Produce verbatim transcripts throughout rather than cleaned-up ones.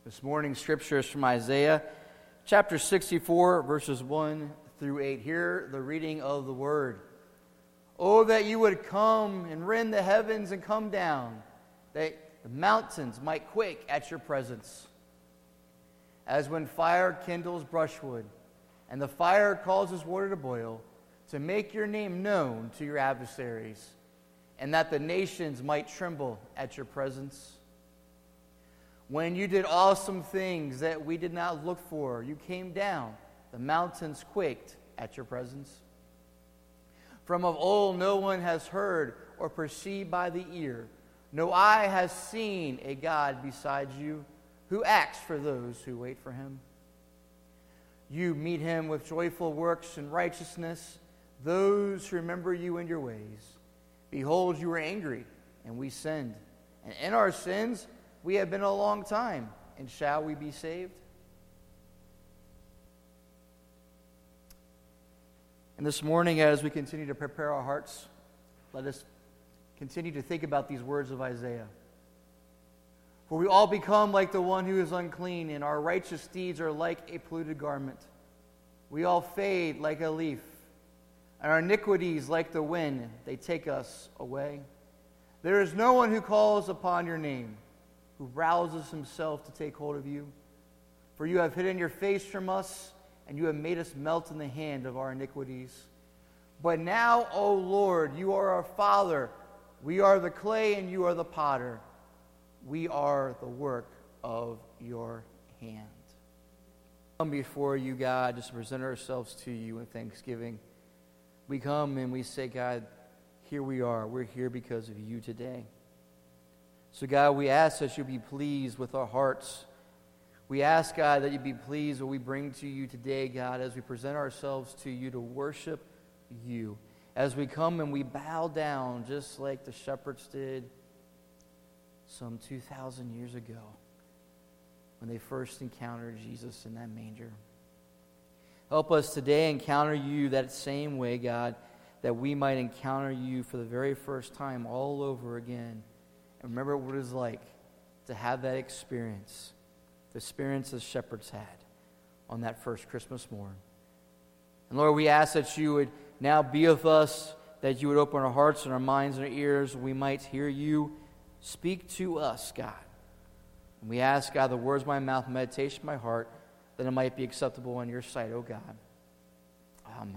This morning's scripture is from Isaiah chapter sixty-four, verses one through eight. Hear the reading of the word. Oh, that you would come and rend the heavens and come down, that the mountains might quake at your presence. As when fire kindles brushwood, and the fire causes water to boil, to make your name known to your adversaries, and that the nations might tremble at your presence. When you did awesome things that we did not look for, you came down, the mountains quaked at your presence. From of old no one has heard or perceived by the ear, no eye has seen a God besides you, who acts for those who wait for him. You meet him with joyful works and righteousness, those who remember you in your ways. Behold, you were angry, and we sinned, and in our sins we have been a long time, and shall we be saved? And this morning, as we continue to prepare our hearts, let us continue to think about these words of Isaiah. For we all become like the one who is unclean, and our righteous deeds are like a polluted garment. We all fade like a leaf, and our iniquities like the wind, they take us away. There is no one who calls upon your name, who rouses himself to take hold of you. For you have hidden your face from us, and you have made us melt in the hand of our iniquities. But now, O Lord, you are our Father. We are the clay, and you are the potter. We are the work of your hand. Come before you, God, just to present ourselves to you in thanksgiving. We come and we say, God, here we are. We're here because of you today. So, God, we ask that you be pleased with our hearts. We ask, God, that you be pleased with what we bring to you today, God, as we present ourselves to you to worship you. As we come and we bow down just like the shepherds did some two thousand years ago when they first encountered Jesus in that manger. Help us today encounter you that same way, God, that we might encounter you for the very first time all over again. And remember what it was like to have that experience, the experience the shepherds had on that first Christmas morn. And Lord, we ask that you would now be with us, that you would open our hearts and our minds and our ears, we might hear you speak to us, God. And we ask, God, the words of my mouth, meditation of my heart, that it might be acceptable in your sight, O God. Amen.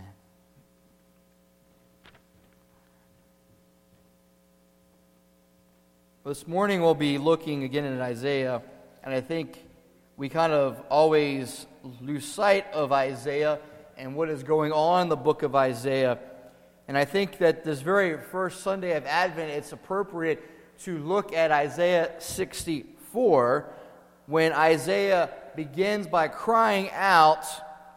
Well, this morning we'll be looking again at Isaiah, and I think we kind of always lose sight of Isaiah and what is going on in the book of Isaiah. And I think that this very first Sunday of Advent, it's appropriate to look at Isaiah sixty-four, when Isaiah begins by crying out,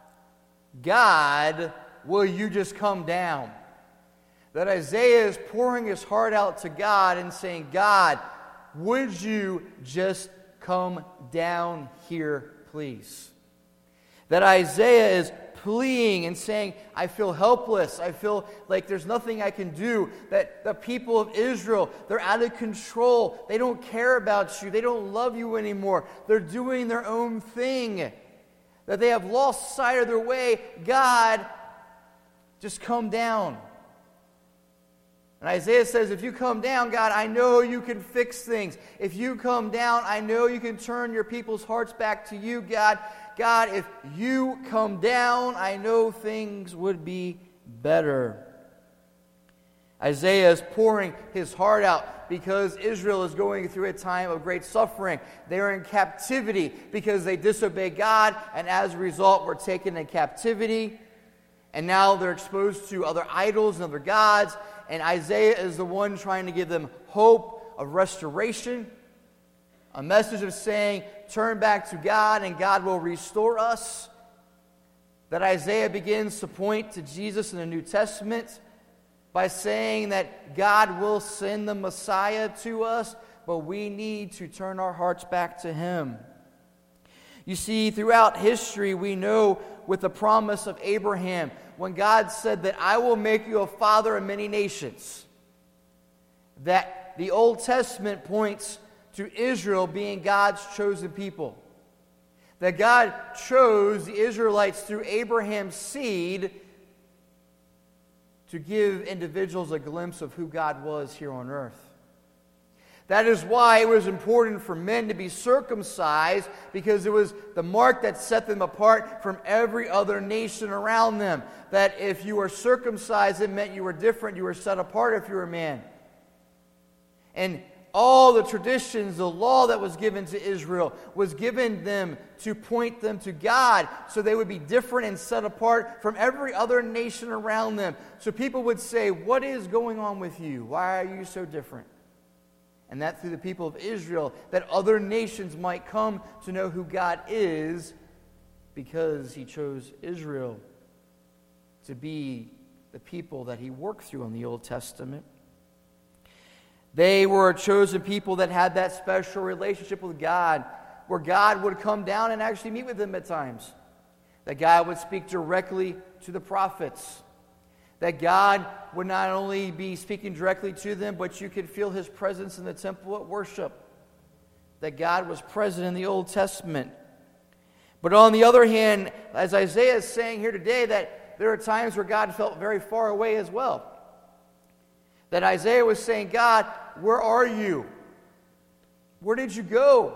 God, will you just come down? That Isaiah is pouring his heart out to God and saying, God, would you just come down here, please? That Isaiah is pleading and saying, I feel helpless. I feel like there's nothing I can do. That the people of Israel, they're out of control. They don't care about you. They don't love you anymore. They're doing their own thing. That they have lost sight of their way. God, just come down. And Isaiah says, if you come down, God, I know you can fix things. If you come down, I know you can turn your people's hearts back to you, God. God, if you come down, I know things would be better. Isaiah is pouring his heart out because Israel is going through a time of great suffering. They are in captivity because they disobeyed God, and as a result were taken in captivity. And now they're exposed to other idols and other gods. And Isaiah is the one trying to give them hope of restoration. A message of saying, turn back to God and God will restore us. That Isaiah begins to point to Jesus in the New Testament by saying that God will send the Messiah to us, but we need to turn our hearts back to Him. You see, throughout history, we know with the promise of Abraham, when God said that I will make you a father of many nations, that the Old Testament points to Israel being God's chosen people. That God chose the Israelites through Abraham's seed to give individuals a glimpse of who God was here on earth. That is why it was important for men to be circumcised, because it was the mark that set them apart from every other nation around them. That if you were circumcised, it meant you were different, you were set apart if you were a man. And all the traditions, the law that was given to Israel was given them to point them to God, so they would be different and set apart from every other nation around them. So people would say, "What is going on with you? Why are you so different?" And that through the people of Israel, that other nations might come to know who God is, because He chose Israel to be the people that He worked through in the Old Testament. They were a chosen people that had that special relationship with God, where God would come down and actually meet with them at times. That God would speak directly to the prophets. That God would not only be speaking directly to them, but you could feel His presence in the temple at worship. That God was present in the Old Testament. But on the other hand, as Isaiah is saying here today, that there are times where God felt very far away as well. That Isaiah was saying, "God, where are you? Where did you go?"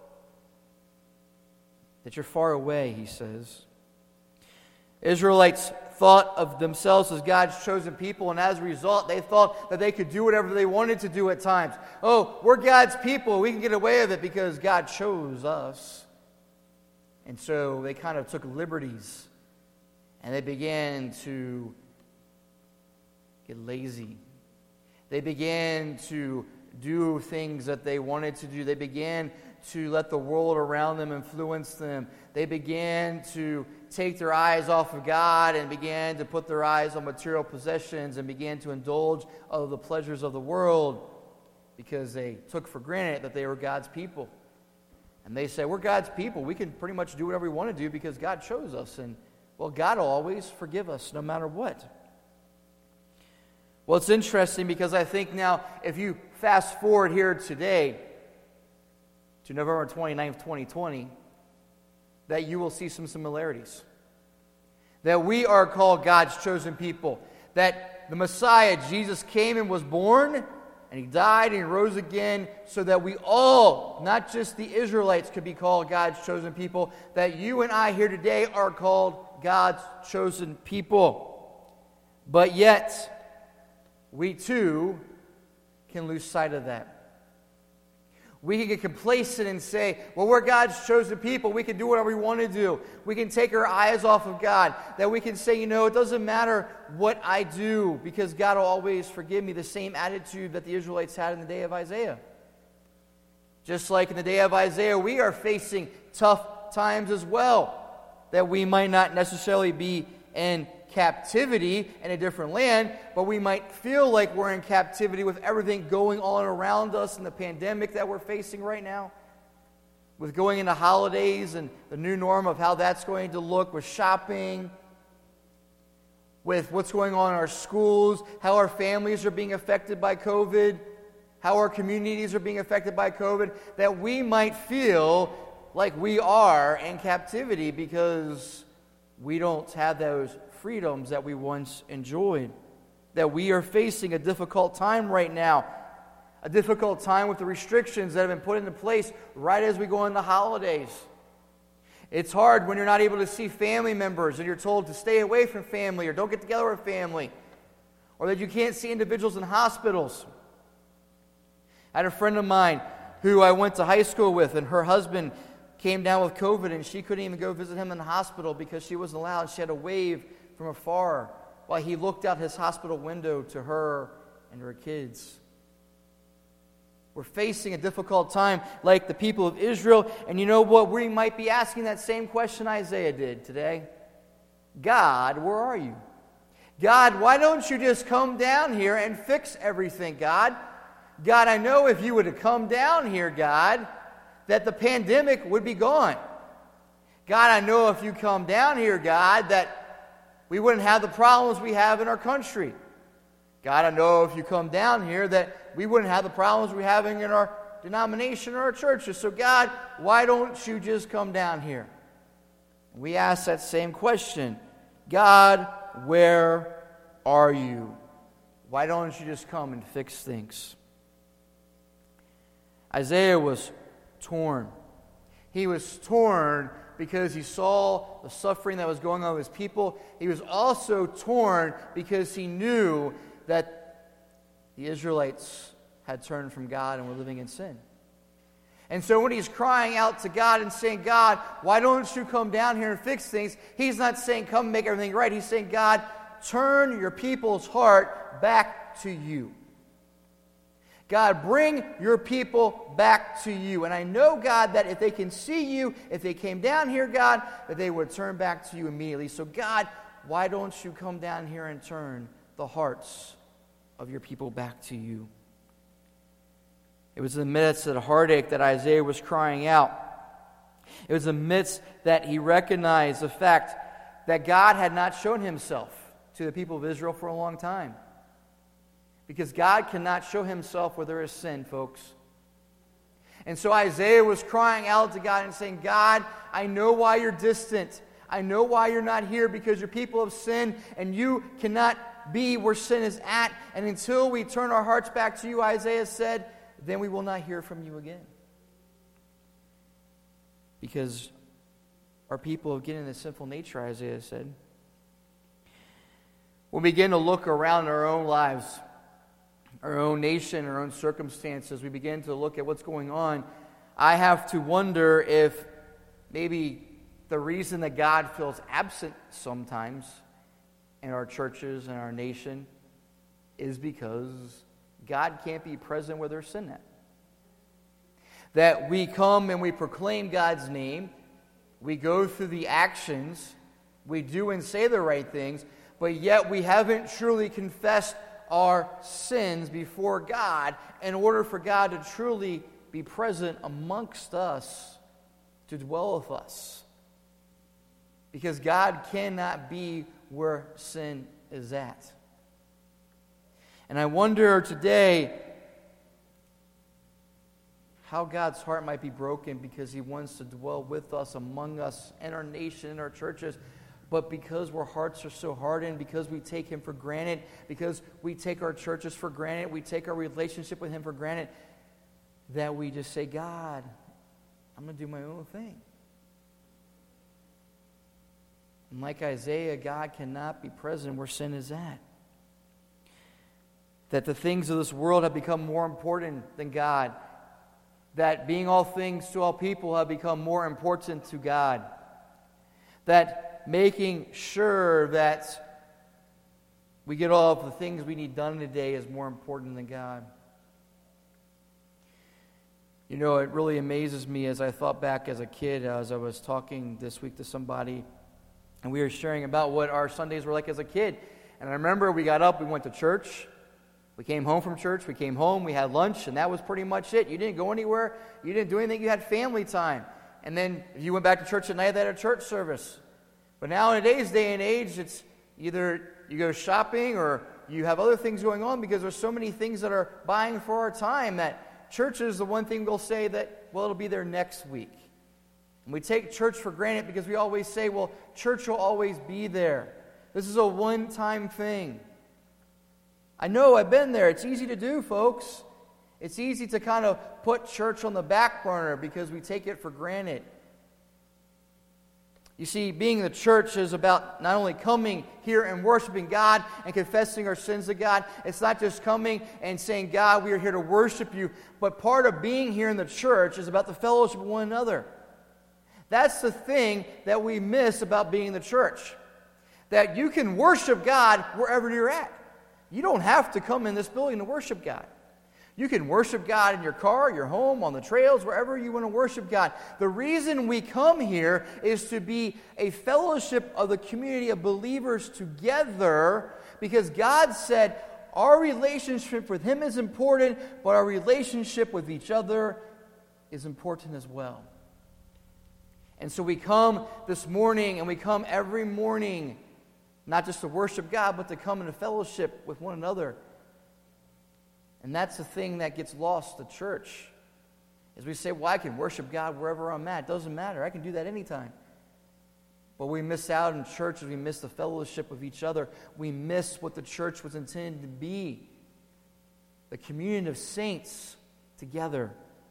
That you're far away, he says. Israelites thought of themselves as God's chosen people, and as a result, they thought that they could do whatever they wanted to do at times. Oh, we're God's people. We can get away with it because God chose us. And so they kind of took liberties, and they began to get lazy. They began to do things that they wanted to do. They began to let the world around them influence them. They began to take their eyes off of God and began to put their eyes on material possessions and began to indulge of the pleasures of the world, because they took for granted that they were God's people. And they say, "We're God's people. We can pretty much do whatever we want to do because God chose us." And, well, God will always forgive us no matter what. Well, it's interesting because I think now, if you fast forward here today to November twenty-ninth, twenty twenty, that you will see some similarities. That we are called God's chosen people. That the Messiah, Jesus, came and was born, and He died and He rose again, so that we all, not just the Israelites, could be called God's chosen people. That you and I here today are called God's chosen people. But yet, we too can lose sight of that. We can get complacent and say, "Well, we're God's chosen people. We can do whatever we want to do." We can take our eyes off of God. That we can say, you know, it doesn't matter what I do because God will always forgive me. The same attitude that the Israelites had in the day of Isaiah. Just like in the day of Isaiah, we are facing tough times as well. That we might not necessarily be in captivity in a different land, but we might feel like we're in captivity with everything going on around us and the pandemic that we're facing right now, with going into holidays and the new norm of how that's going to look, with shopping, with what's going on in our schools, how our families are being affected by COVID, how our communities are being affected by COVID, that we might feel like we are in captivity because we don't have those freedoms that we once enjoyed. That we are facing a difficult time right now. A difficult time with the restrictions that have been put into place right as we go into holidays. It's hard when you're not able to see family members and you're told to stay away from family or don't get together with family. Or that you can't see individuals in hospitals. I had a friend of mine who I went to high school with, and her husband came down with COVID, and she couldn't even go visit him in the hospital because she wasn't allowed. She had to wave from afar while he looked out his hospital window to her and her kids. We're facing a difficult time like the people of Israel, and you know what? We might be asking that same question Isaiah did today. God, where are you? God, why don't you just come down here and fix everything, God? God, I know if you were to come down here, God, that the pandemic would be gone. God, I know if you come down here, God, that we wouldn't have the problems we have in our country. God, I know if you come down here that we wouldn't have the problems we're having in our denomination or our churches. So God, why don't you just come down here? We ask that same question. God, where are you? Why don't you just come and fix things? Isaiah was torn. He was torn because he saw the suffering that was going on with his people. He was also torn because he knew that the Israelites had turned from God and were living in sin. And so when he's crying out to God and saying, God, why don't you come down here and fix things? He's not saying, come make everything right. He's saying, God, turn your people's heart back to you. God, bring your people back to you. And I know, God, that if they can see you, if they came down here, God, that they would turn back to you immediately. So, God, why don't you come down here and turn the hearts of your people back to you? It was in the midst of the heartache that Isaiah was crying out. It was in the midst that he recognized the fact that God had not shown himself to the people of Israel for a long time. Because God cannot show himself where there is sin, folks. And so Isaiah was crying out to God and saying, God, I know why you're distant. I know why you're not here, because your people have sinned and you cannot be where sin is at. And until we turn our hearts back to you, Isaiah said, then we will not hear from you again. Because our people have given a sinful nature, Isaiah said. When we begin to look around our own lives, our own nation, our own circumstances, we begin to look at what's going on, I have to wonder if maybe the reason that God feels absent sometimes in our churches and our nation is because God can't be present where there's sin at. That we come and we proclaim God's name, we go through the actions, we do and say the right things, but yet we haven't truly confessed our sins before God in order for God to truly be present amongst us, to dwell with us. Because God cannot be where sin is at. And I wonder today how God's heart might be broken because he wants to dwell with us, among us, in our nation, in our churches. But because our hearts are so hardened, because we take him for granted, because we take our churches for granted, we take our relationship with him for granted, that we just say, God, I'm going to do my own thing. And like Isaiah, God cannot be present where sin is at. That the things of this world have become more important than God. That being all things to all people have become more important to God. That making sure that we get all of the things we need done today is more important than God. You know, it really amazes me as I thought back as a kid, as I was talking this week to somebody, and we were sharing about what our Sundays were like as a kid. And I remember we got up, we went to church, we came home from church, we came home, we had lunch, and that was pretty much it. You didn't go anywhere, you didn't do anything, you had family time. And then if you went back to church at night, they had a church service. But now in today's day and age, it's either you go shopping or you have other things going on because there's so many things that are buying for our time that church is the one thing we'll say that, well, it'll be there next week. And we take church for granted because we always say, well, church will always be there. This is a one-time thing. I know, I've been there. It's easy to do, folks. It's easy to kind of put church on the back burner because we take it for granted. You see, being in the church is about not only coming here and worshiping God and confessing our sins to God. It's not just coming and saying, God, we are here to worship you. But part of being here in the church is about the fellowship of one another. That's the thing that we miss about being in the church. That you can worship God wherever you're at. You don't have to come in this building to worship God. You can worship God in your car, your home, on the trails, wherever you want to worship God. The reason we come here is to be a fellowship of the community of believers together, because God said our relationship with Him is important, but our relationship with each other is important as well. And so we come this morning, and we come every morning, not just to worship God, but to come into fellowship with one another. And that's the thing that gets lost at church. Is we say, well, I can worship God wherever I'm at. It doesn't matter. I can do that anytime. But we miss out in church as we miss the fellowship of each other. We miss what the church was intended to be. The communion of saints together.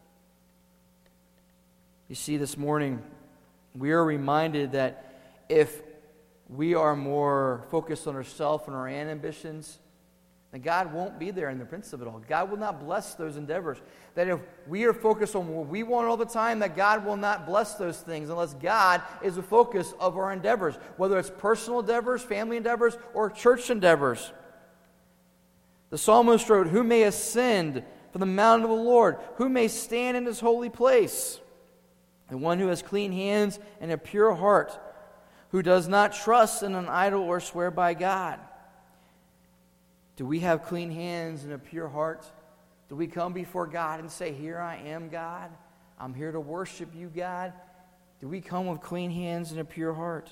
You see, this morning, we are reminded that if we are more focused on ourselves and our own ambitions, then God won't be there in the midst of it all. God will not bless those endeavors. That if we are focused on what we want all the time, that God will not bless those things unless God is the focus of our endeavors, whether it's personal endeavors, family endeavors, or church endeavors. The psalmist wrote, "Who may ascend from the mountain of the Lord? Who may stand in his holy place? The one who has clean hands and a pure heart, who does not trust in an idol or swear by God." Do we have clean hands and a pure heart? Do we come before God and say, "Here I am, God. I'm here to worship you, God"? Do we come with clean hands and a pure heart?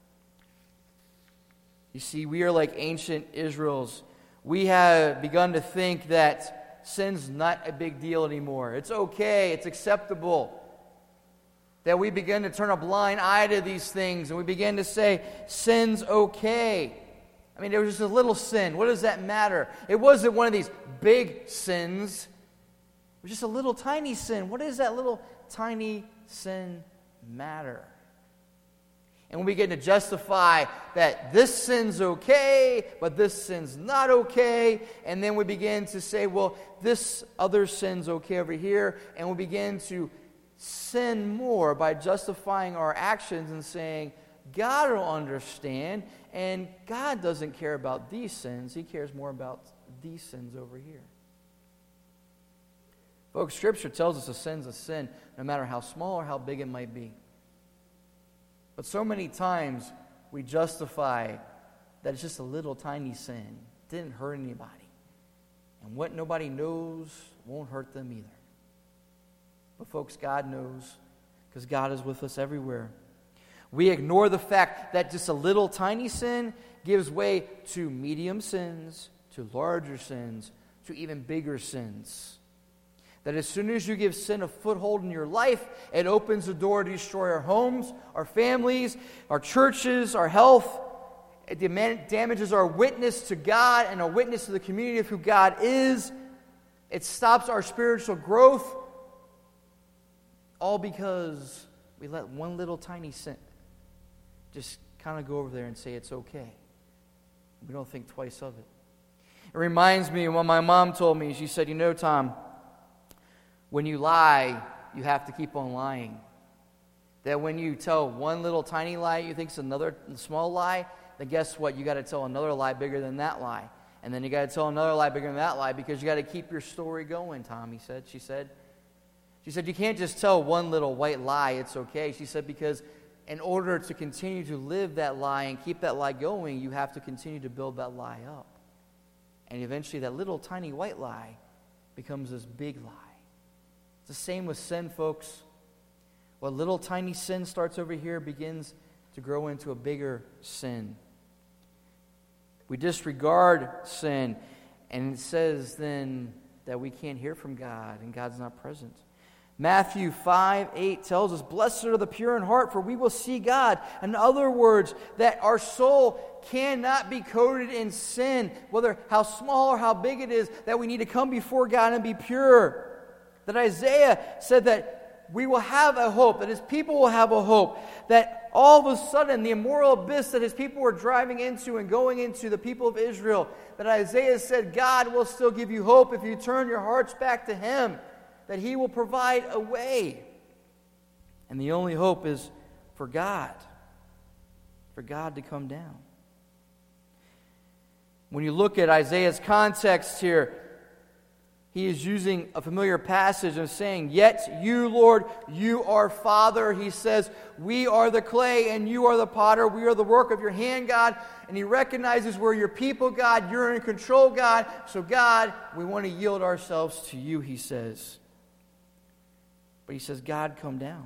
You see, we are like ancient Israel's. We have begun to think that sin's not a big deal anymore. It's okay. It's acceptable. That we begin to turn a blind eye to these things and we begin to say, sin's okay. I mean, it was just a little sin. What does that matter? It wasn't one of these big sins. It was just a little tiny sin. What does that little tiny sin matter? And we begin to justify that this sin's okay, but this sin's not okay. And then we begin to say, well, this other sin's okay over here. And we begin to sin more by justifying our actions and saying, God will understand, and God doesn't care about these sins. He cares more about these sins over here. Folks, Scripture tells us a sin's a sin, no matter how small or how big it might be. But so many times we justify that it's just a little tiny sin. It didn't hurt anybody. And what nobody knows won't hurt them either. But folks, God knows, because God is with us everywhere. We ignore the fact that just a little tiny sin gives way to medium sins, to larger sins, to even bigger sins. That as soon as you give sin a foothold in your life, it opens the door to destroy our homes, our families, our churches, our health. It damages our witness to God and our witness to the community of who God is. It stops our spiritual growth. All because we let one little tiny sin just kind of go over there and say it's okay. We don't think twice of it. It reminds me of what my mom told me. She said, you know, Tom, when you lie, you have to keep on lying. That when you tell one little tiny lie you think is another small lie, then guess what? You got to tell another lie bigger than that lie. And then you got to tell another lie bigger than that lie because you got to keep your story going, Tom, he said. She said, she said, you can't just tell one little white lie, it's okay. She said, because in order to continue to live that lie and keep that lie going, you have to continue to build that lie up. And eventually that little tiny white lie becomes this big lie. It's the same with sin, folks. What little tiny sin starts over here begins to grow into a bigger sin. We disregard sin, and it says then that we can't hear from God, and God's not present. Matthew five eight tells us, blessed are the pure in heart, for we will see God. In other words, that our soul cannot be coated in sin, whether how small or how big it is, that we need to come before God and be pure. That Isaiah said that we will have a hope, that his people will have a hope, that all of a sudden the immoral abyss that his people were driving into and going into, the people of Israel, that Isaiah said God will still give you hope if you turn your hearts back to him, that he will provide a way. And the only hope is for God, for God to come down. When you look at Isaiah's context here, he is using a familiar passage and saying, yet you, Lord, you are Father. He says, we are the clay and you are the potter. We are the work of your hand, God. And he recognizes we're your people, God. You're in control, God. So, God, we want to yield ourselves to you, he says. But he says, God, come down.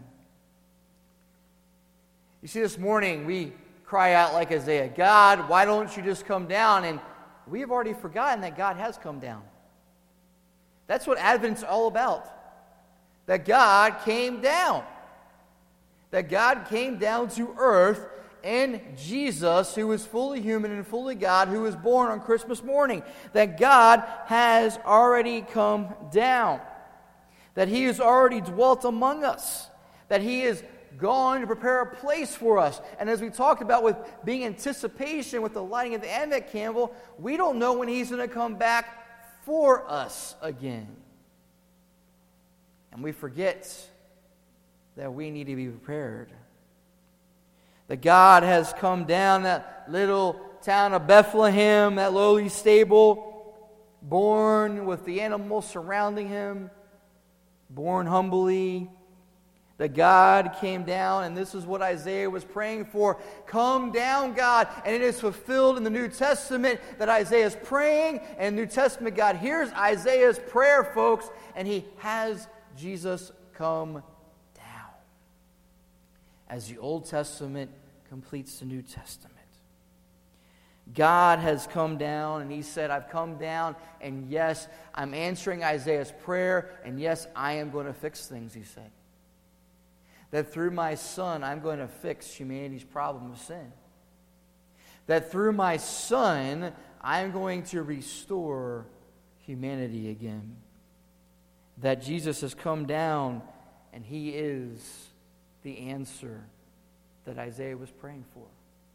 You see, this morning we cry out like Isaiah, God, why don't you just come down? And we have already forgotten that God has come down. That's what Advent's all about. That God came down. That God came down to earth in Jesus, who is fully human and fully God, who was born on Christmas morning. That God has already come down. That He has already dwelt among us. That He is gone to prepare a place for us. And as we talked about with being anticipation with the lighting of the Advent candle, we don't know when He's going to come back for us again. And we forget that we need to be prepared. That God has come down, that little town of Bethlehem, that lowly stable, born with the animals surrounding Him, born humbly. That God came down, and this is what Isaiah was praying for. Come down, God. And it is fulfilled in the New Testament that Isaiah is praying, and the New Testament, God hears Isaiah's prayer, folks, and He has Jesus come down. As the Old Testament completes the New Testament. God has come down, and He said, I've come down, and yes, I'm answering Isaiah's prayer, and yes, I am going to fix things, He said. That through my Son, I'm going to fix humanity's problem of sin. That through my Son, I'm going to restore humanity again. That Jesus has come down, and He is the answer that Isaiah was praying for.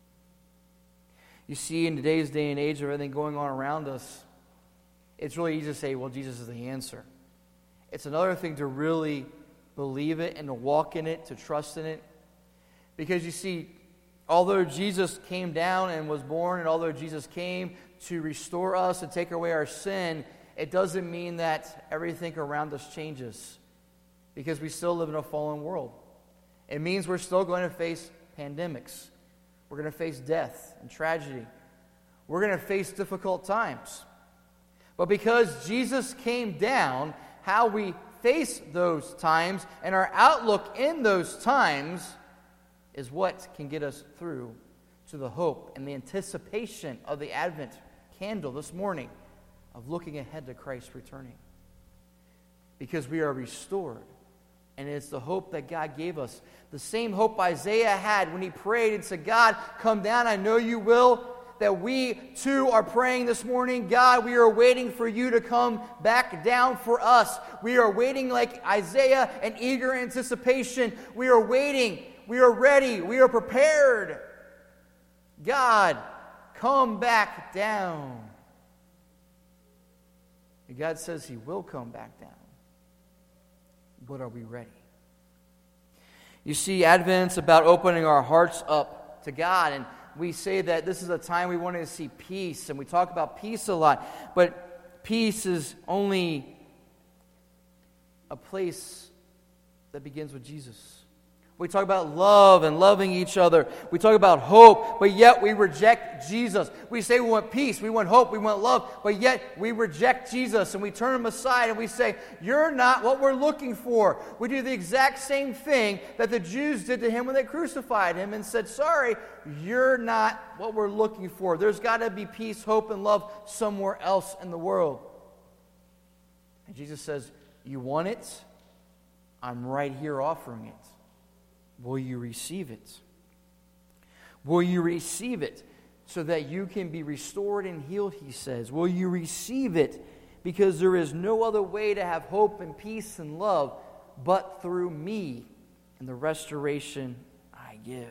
You see, in today's day and age of everything going on around us, it's really easy to say, well, Jesus is the answer. It's another thing to really believe it and to walk in it, to trust in it. Because you see, although Jesus came down and was born, and although Jesus came to restore us and take away our sin, it doesn't mean that everything around us changes. Because we still live in a fallen world. It means we're still going to face pandemics. We're going to face death and tragedy. We're going to face difficult times. But because Jesus came down, how we face those times and our outlook in those times is what can get us through to the hope and the anticipation of the Advent candle this morning of looking ahead to Christ returning. Because we are restored. And it's the hope that God gave us. The same hope Isaiah had when he prayed and said, God, come down, I know you will. That we too are praying this morning, God, we are waiting for you to come back down for us. We are waiting like Isaiah in eager anticipation. We are waiting. We are ready. We are prepared. God, come back down. And God says He will come back down. But are we ready? You see, Advent's about opening our hearts up to God, and we say that this is a time we want to see peace, and we talk about peace a lot, but peace is only a place that begins with Jesus. We talk about love and loving each other. We talk about hope, but yet we reject Jesus. We say we want peace, we want hope, we want love, but yet we reject Jesus and we turn Him aside and we say, you're not what we're looking for. We do the exact same thing that the Jews did to Him when they crucified Him and said, sorry, you're not what we're looking for. There's got to be peace, hope, and love somewhere else in the world. And Jesus says, you want it? I'm right here offering it. Will you receive it? Will you receive it so that you can be restored and healed, He says? Will you receive it? Because there is no other way to have hope and peace and love but through me and the restoration I give.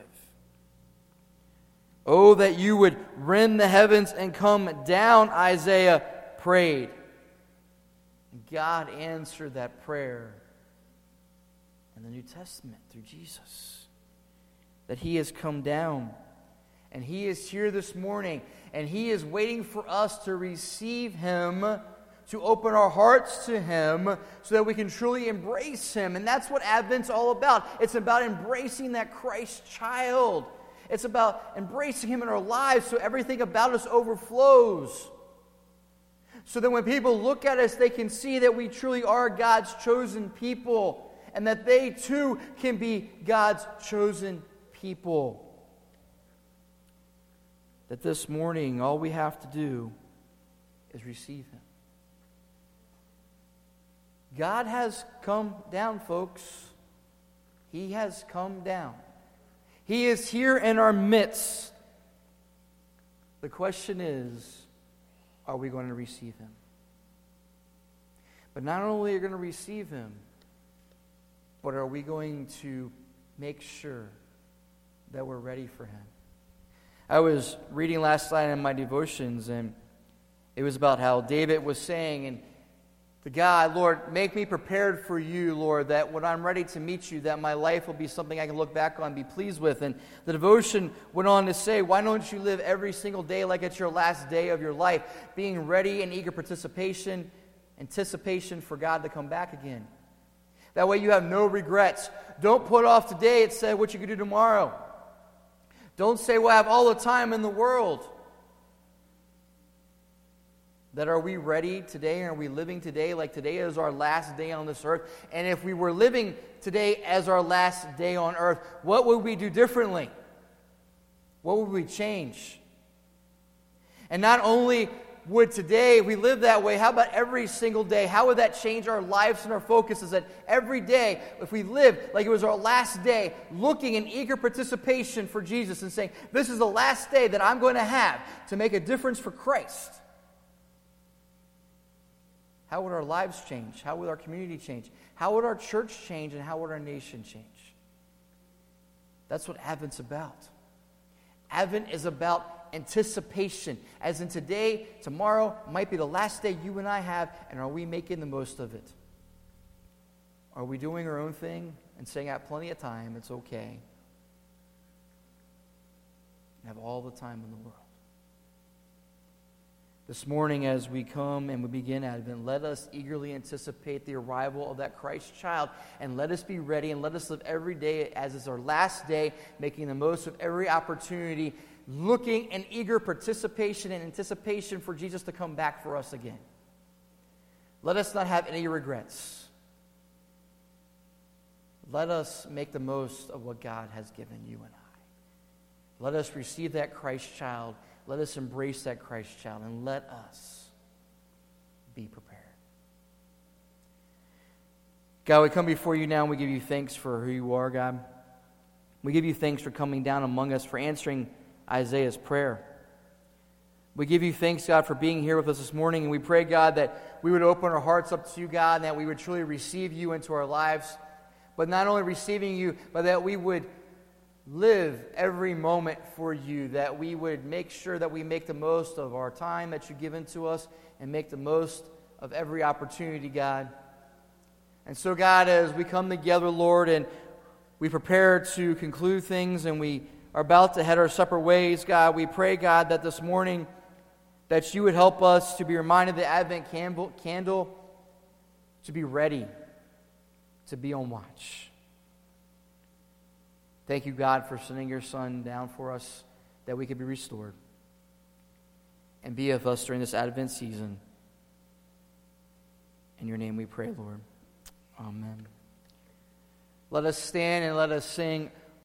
Oh, that you would rend the heavens and come down, Isaiah prayed. God answered that prayer in the New Testament through Jesus. That He has come down. And He is here this morning. And He is waiting for us to receive Him, to open our hearts to Him, so that we can truly embrace Him. And that's what Advent's all about. It's about embracing that Christ child. It's about embracing Him in our lives so everything about us overflows. So that when people look at us, they can see that we truly are God's chosen people. And that they too can be God's chosen people. That this morning, all we have to do is receive Him. God has come down, folks. He has come down. He is here in our midst. The question is, are we going to receive him? But not only are we going to receive him, but are we going to make sure that we're ready for him? I was reading last night in my devotions, and it was about how David was saying, and to God, Lord, make me prepared for you, Lord, that when I'm ready to meet you, that my life will be something I can look back on and be pleased with. And the devotion went on to say, why don't you live every single day like it's your last day of your life, being ready and eager participation, anticipation for God to come back again. That way you have no regrets. Don't put off today and say what you can do tomorrow. Don't say, well, I have all the time in the world. That are we ready today? Are we living today like today is our last day on this earth? And if we were living today as our last day on earth, what would we do differently? What would we change? And not only would today we live that way, how about every single day? How would that change our lives and our focus? Is that every day, if we live like it was our last day, looking in eager participation for Jesus and saying, this is the last day that I'm going to have to make a difference for Christ. How would our lives change? How would our community change? How would our church change? And how would our nation change? That's what Advent's about. Advent is about anticipation. As in today, tomorrow might be the last day you and I have, and are we making the most of it? Are we doing our own thing and saying, I have plenty of time, it's okay? I have all the time in the world. This morning, as we come and we begin Advent, let us eagerly anticipate the arrival of that Christ child, and let us be ready, and let us live every day as is our last day, making the most of every opportunity, looking in eager participation and anticipation for Jesus to come back for us again. Let us not have any regrets. Let us make the most of what God has given you and I. Let us receive that Christ child. Let us embrace that Christ child, and let us be prepared. God, we come before you now, and we give you thanks for who you are, God. We give you thanks for coming down among us, for answering Isaiah's prayer. We give you thanks, God, for being here with us this morning, and we pray, God, that we would open our hearts up to you, God, and that we would truly receive you into our lives. But not only receiving you, but that we would live every moment for you, that we would make sure that we make the most of our time that you've given to us and make the most of every opportunity, God. And so, God, as we come together, Lord, and we prepare to conclude things and we are about to head our separate ways, God, we pray, God, that this morning that you would help us to be reminded of the Advent candle, candle to be ready, to be on watch. Thank you, God, for sending your Son down for us that we could be restored. And be with us during this Advent season. In your name we pray, Lord. Amen. Let us stand and let us sing